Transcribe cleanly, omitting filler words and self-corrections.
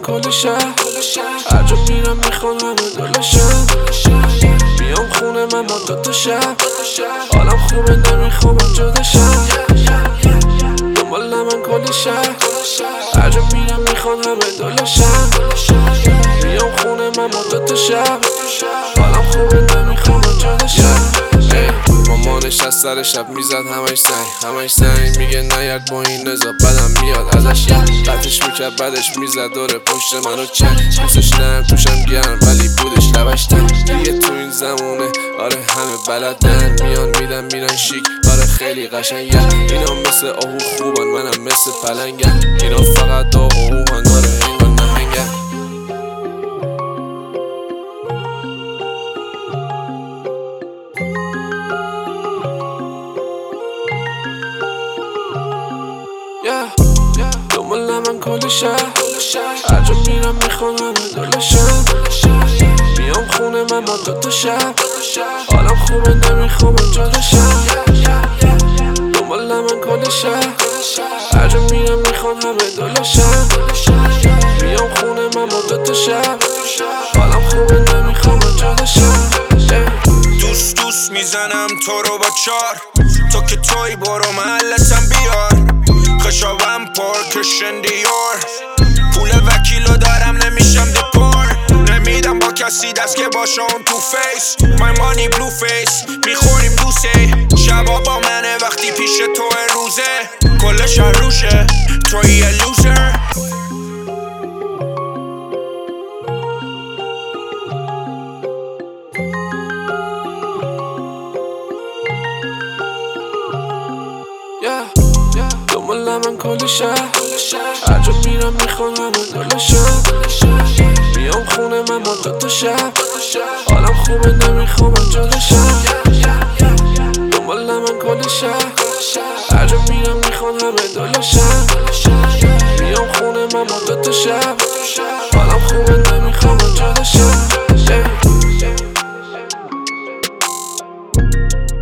کل شهر هر جا میرم میخوان همه دلشم. میام خونه من با دوتا شب حالم خوبه نمیخوام جداشم. دنبال من کل شهر هر جا میرم میخوان همه دلشم. میام خونه من با دوتا شب حالم خوبه نمیخوام جداشم. مامانش از سر شب میزد همش سنگ میگه نیاد با این نزا بدم میاد ازش. قطعش میکرد بعدش میزد داره پشت منو چند دوستش نرم توشم گرم ولی بودش لبش تنگ. دیگه تو این زمونه آره همه بلدن میان میدن میرن شیک آره خیلی قشنگن. اینا مثل آهو خوبن منم مثل پلنگم. اینا فقط آهوهن داره انگار نهنگن. دنبال من کل شهر هر جا میرم میخوان همه دلشم. میام خونه من با دوتا شب حالم خوبه نمیخوام جداشم. دنبال من کل شهر هر جا میرم میخوان همه دلشم. میام خونه من با دوتا شب حالم خوبه نمیخوام جداشم. دوست میزنم تو رو با چار تو که توی برو محلتم بیار. خشابم پارکشن دیار پول وکیلو دارم نمیشم دپار. نمیدم با کسی دست که باشه اون تو فیس. My money blue face میخوریم دوسه. شبا با منه وقتی پیش تو روزه. کلش روشه توی یه لوزر. دنبال من کل شهر هر جا میرم میخوان همه دلشم. میام خونه من با دوتا شب حالم خوبه نمیخوام جداشم. دنبال من کل شهر هر جا میرم میخوان همه دلشم. میام خونه من با دوتا شب حالم خوبه نمیخوام جداشم.